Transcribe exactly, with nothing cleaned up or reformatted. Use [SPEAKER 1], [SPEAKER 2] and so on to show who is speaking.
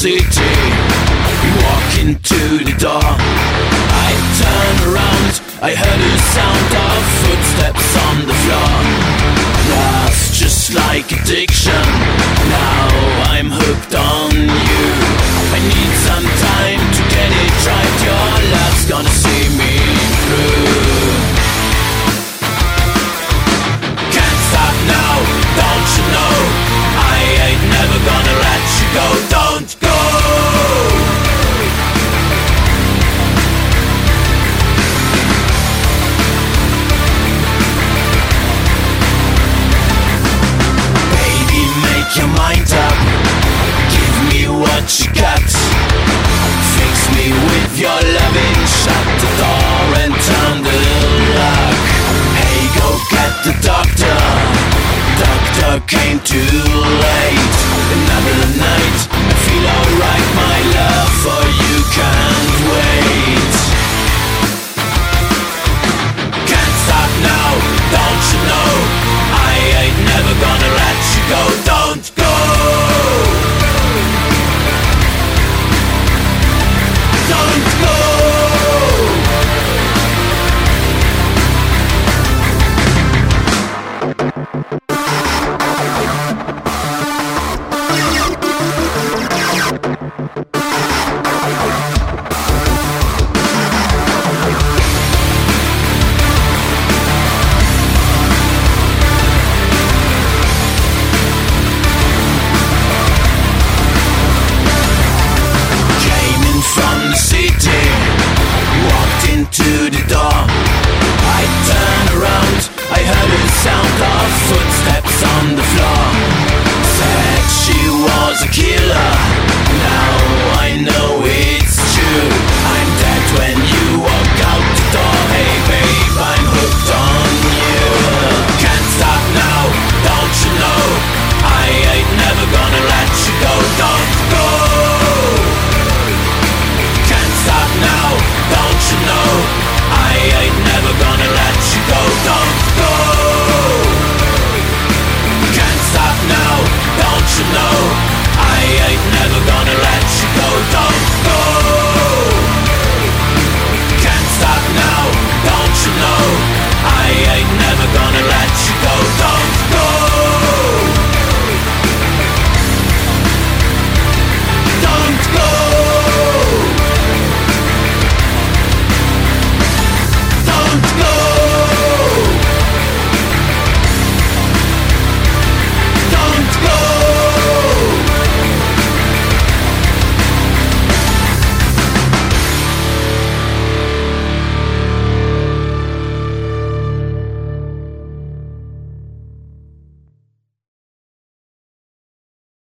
[SPEAKER 1] city. We walk into the door. I turn around, I heard a sound of footsteps on the floor. Love, just like addiction, now I'm hooked on you. I need some time to get it right. Your love's gonna see me through. Can't stop now, don't you know? I ain't never gonna let you go. Don't go. Baby, make your mind up. Give me what you got. Fix me with your loving. Shut the door and turn the lock. Hey, go get the doctor. Doctor came too late. Another night, I feel alright. My love for you can't wait.